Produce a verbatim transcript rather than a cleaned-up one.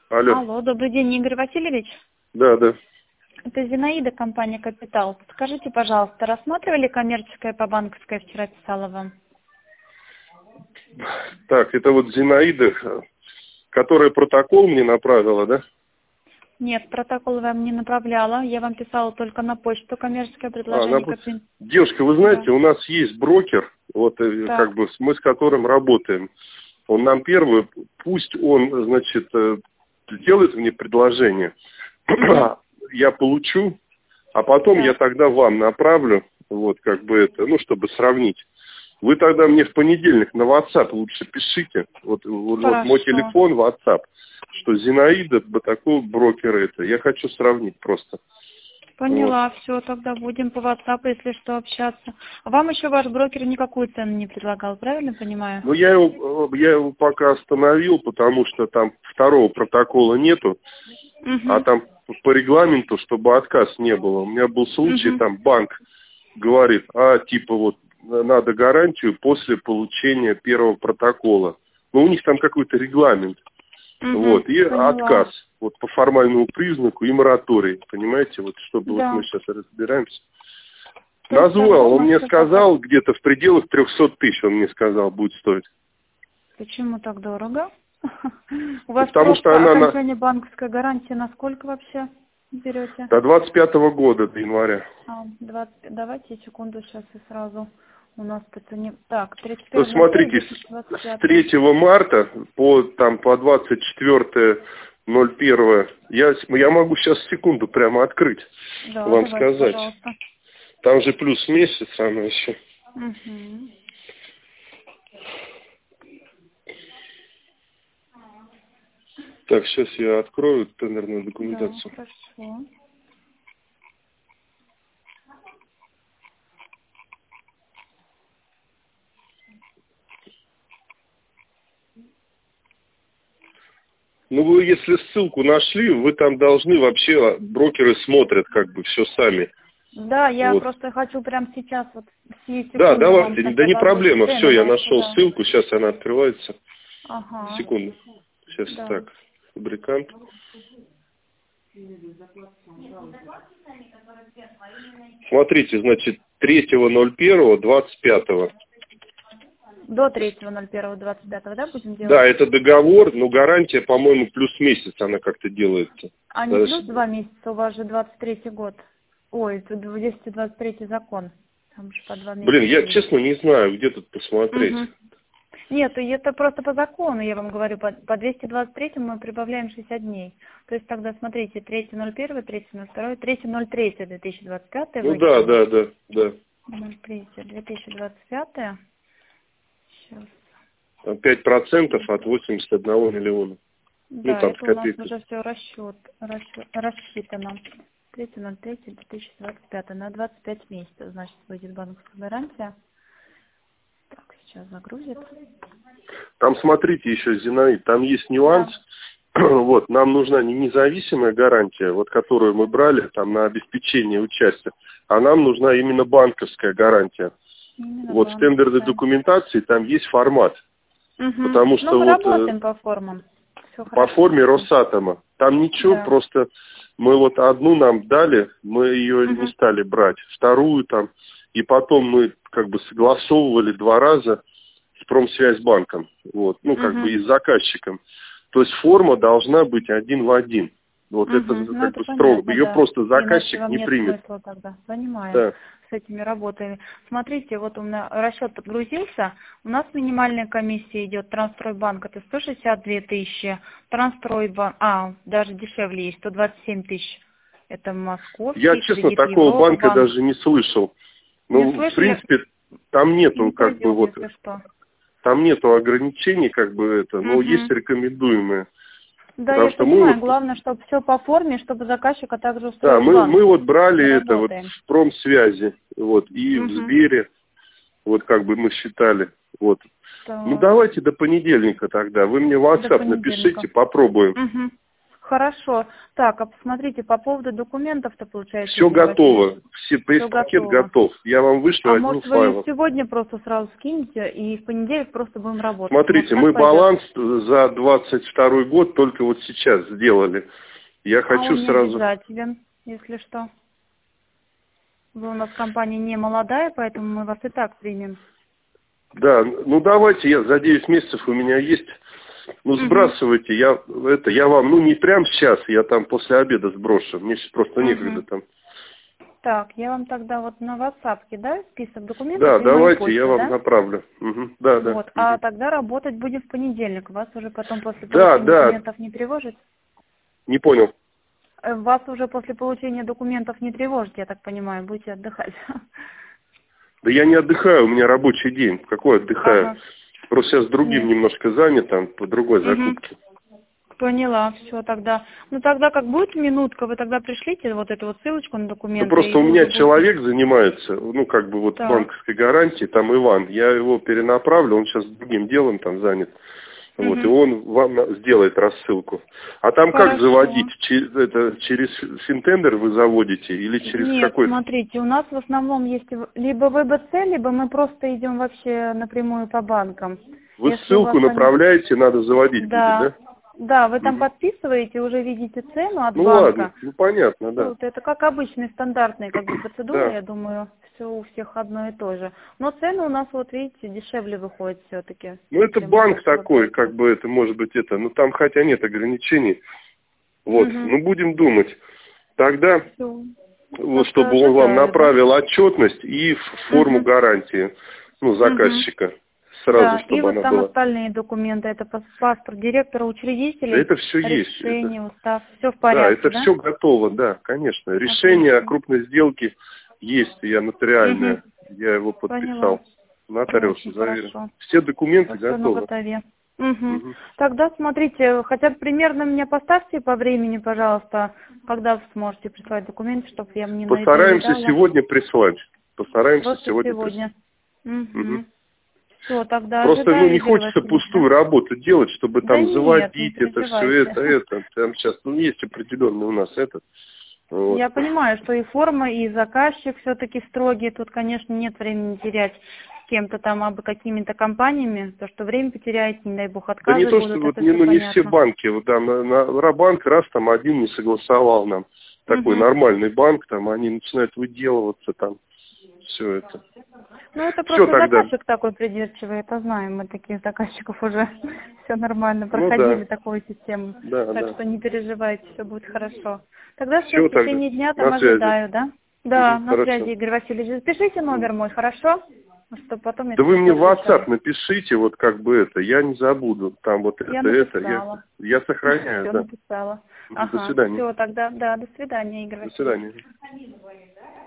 Алло. Алло, добрый день, Игорь Васильевич. Да, да. Это Зинаида, компания «Капитал». Скажите, пожалуйста, рассматривали коммерческое по банковской, вчера писала вам? Так, это вот Зинаида, которая протокол мне направила, да? Нет, протокол вам не направляла. Я вам писала только на почту коммерческое А, предложение. она... Капи... Девушка, вы знаете, Да. у нас есть брокер, вот э, Так. как бы мы с которым работаем. Он нам первый, пусть он, значит, э, сделает мне предложение, Угу. я получу, а потом Так. я тогда вам направлю, вот как бы это, ну, чтобы сравнить. Вы тогда мне в понедельник на WhatsApp лучше пишите, вот, вот, вот мой телефон, WhatsApp, что Зинаида, такой брокер это. Я хочу сравнить просто. Поняла, Вот. все, тогда будем по WhatsApp, если что, общаться. А вам еще ваш брокер никакую цену не предлагал, правильно понимаю? Ну, я его, я его пока остановил, потому что там второго протокола нету, Угу. а там по регламенту, чтобы отказ не было. У меня был случай, Угу. там банк говорит, а типа вот надо гарантию после получения первого протокола. Но у них там какой-то регламент. Угу. Вот, и Поняла. отказ вот по формальному признаку и мораторий, понимаете, вот чтобы Да. вот мы сейчас разбираемся. То есть тогда Назвал, у он нас мне что-то сказал, так- где-то в пределах трехсот тысяч, он мне сказал, будет стоить. Почему так дорого? У вас Потому что просто она на... окончание банковской гарантии на сколько вообще берете? до двадцать пятого года, до января. А, двадцать, давайте секунду сейчас и сразу у нас по цене. Так, тридцать То первое ноль первое смотрите, две тысячи двадцать с, с пятое. третьего марта по, там, по двадцать четвёртое ноль первое, я, я могу сейчас секунду прямо открыть, Да, вам давайте, сказать. пожалуйста. Там же плюс месяц она еще. Угу. Так, сейчас я открою тендерную Да, документацию. хорошо. Ну, вы если ссылку нашли, вы там должны вообще, брокеры смотрят как бы все сами. Да, я Вот. просто хочу прямо сейчас вот сию секунду Да, вам давайте, да не каталог проблема, цены все, я наши, нашел да. ссылку, сейчас она открывается. Ага. Секунду. Сейчас Да. так, фабрикант. Смотрите, значит, третьего ноль первого двадцать пятого. До третьего ноль первого двадцать пятого, да, будем делать? Да, это договор, но гарантия, по-моему, плюс месяц она как-то делается. А не плюс два месяца, у вас же двадцать третий год. Ой, тут двести двадцать третий закон. Там же по два месяца. Блин, я будет. честно не знаю, где тут посмотреть. Угу. Нет, это просто по закону, я вам говорю, по, по двести двадцать третьему мы прибавляем шестьдесят дней. То есть тогда, смотрите, третьего ноль первого, третьего ноль второго, третьего ноль третьего две тысячи двадцать пятый Ну да, выкинули. да, да, да. ноль третьего две тысячи двадцать пятый. Сейчас. Там пять процентов от восьмидесяти одного миллиона. Да, Ну там с это у нас копейкой. уже все расчет, расчет, рассчитано. третьего ноль третьего две тысячи двадцать пятый на двадцать пять месяцев, значит, будет банковская гарантия. Так, сейчас загрузит. Там смотрите еще, Зинаид, там есть нюанс. Да. Вот, нам нужна не независимая гарантия, вот которую мы брали там на обеспечение участия, а нам нужна именно банковская гарантия. Именно Вот в тендерной банковская. документации там есть формат. Угу. Потому что Ну, мы вот работаем по формам. Всё по хорошо. форме Росатома. Там ничего, Да. просто мы вот одну нам дали, мы ее Угу. не стали брать, вторую там, и потом мы как бы согласовывали два раза с Промсвязьбанком, вот, ну как Угу. бы и с заказчиком. То есть форма должна быть один в один. Вот Угу. это Ну, как это бы строго. понятно, Ее да. просто Иначе заказчик вам не нет примет. смысла тогда. Понимаем. Да. С этими работами. Смотрите, вот у меня расчет подгрузился. У нас минимальная комиссия идет. Трансстройбанк это сто шестьдесят две тысячи. Трансстройбанк, а, даже дешевле есть, сто двадцать семь тысяч. Это московский, Я, честно, кредит такого Европа, банка банк. даже не слышал. Не Ну, в слышали? принципе, там нету Мы как бы пойдем, вот, если что. там нету ограничений, как бы это, но Угу. есть рекомендуемые. Да, Потому я что мы понимаю. вот, Главное, чтобы все по форме, чтобы заказчик, а также да, устроил мы, банк. мы вот брали Мы это вот работаем. в Промсвязи, вот, и в Угу. Сбере, вот как бы мы считали, вот. Ну Так. давайте до понедельника тогда, вы мне в До WhatsApp понедельника. напишите, попробуем. Угу. Хорошо. Так, а посмотрите, по поводу документов-то получается... Все готово. Все, пресс-пакет готов. Я вам вышлю а один может, файл. вы сегодня просто сразу скинете, и в понедельник просто будем работать? Смотрите, может, мы пойдет? баланс за двадцать второй год только вот сейчас сделали. Я а хочу он не сразу... обязателен, если что. Вы у нас компания не молодая, поэтому мы вас и так примем. Да, ну давайте, я за девять месяцев у меня есть... Ну, сбрасывайте, угу. я, это, я вам, ну, не прям сейчас, я там после обеда сброшу, мне сейчас просто угу. некогда там. Так, я вам тогда вот на WhatsApp кидаю список документов. Да, и давайте, почты, я вам да? направлю. Угу. Да, да. Вот, угу. а тогда работать будем в понедельник. Вас уже потом после да, получения да. документов не тревожит? Не понял. Вас уже после получения документов не тревожит, я так понимаю, будете отдыхать. Да я не отдыхаю, у меня рабочий день. Какой отдыхаю? Ага. Просто сейчас другим Нет. немножко занят, там, по другой угу. закупке. Поняла, все тогда. Ну тогда как будет минутка, вы тогда пришлите вот эту вот ссылочку на документы. Ну, просто у меня человек будете... занимается, ну как бы вот так. банковской гарантией, там Иван. Я его перенаправлю, он сейчас другим делом там занят. Угу. Вот, и он вам сделает рассылку. А там Хорошо. Как заводить? Через, это, через финтендер вы заводите или через Нет, какой? смотрите, у нас в основном есть либо вэ бэ цэ, либо мы просто идем вообще напрямую по банкам. Вы Если ссылку направляете, они... надо заводить да. будет, да? Да, вы там угу. подписываете, уже видите цену от ну, банка. Ладно, ну понятно, да. Вот, это как обычные стандартные как бы процедуры, да. я думаю, все у всех одно и то же. Но цены у нас, вот видите, дешевле выходят все-таки. Ну это банк такой, как бы это может быть это, ну там хотя нет ограничений. Вот, угу. ну будем думать. Тогда, Всё. вот, так чтобы он вам направил да? отчетность и форму угу. гарантии, ну, заказчика. Угу. Сразу, да, чтобы и вот она там была. остальные документы, это паспорт директора учредителей, да это все решение, есть. устав, все в порядке, да? это да? все готово, да, конечно. Решение Отлично. О крупной сделке есть, я нотариальное, угу. я его подписал. Нотариус заверил. Все документы вот готовы. Угу. Угу. Тогда смотрите, хотя бы примерно меня поставьте по времени, пожалуйста, когда вы сможете прислать документы, чтобы я мне Постараемся сегодня прислать. Постараемся Просто сегодня, сегодня. прислать. Угу. Угу. Все, тогда Просто ожидаю, ну, не хочется Васильевна. пустую работу делать, чтобы да там нет, заводить не это все, это, это. Там сейчас, ну, есть определенный у нас этот. Вот. Я понимаю, что и форма, и заказчик все-таки строгий. Тут, конечно, нет времени терять с кем-то там, абы какими-то компаниями. То, что время потеряете, не дай бог, отказы да не то, будут, что вот, это не, ну, не понятно. все банки. Вот, да, на, на Рабанк раз там один не согласовал нам. Такой угу. нормальный банк, там они начинают выделываться там. Все это. Ну, это просто Всё заказчик тогда. Такой придирчивый, это знаем, мы таких заказчиков уже все нормально проходили, ну, да. такую систему. Да, так да. что не переживайте, все будет хорошо. Тогда все, Всё в течение тогда. дня там на ожидаю, связи. да? Да, угу, на хорошо. связи, Игорь Васильевич. Запишите номер мой, хорошо? Чтобы потом я да вы мне в WhatsApp отвечала. напишите, вот как бы это, я не забуду. Там вот я это, написала. это, я, я сохраняю, Все да. написала. До Ага. свидания. Все, тогда, да, до свидания, Игорь До свидания. Васильевич.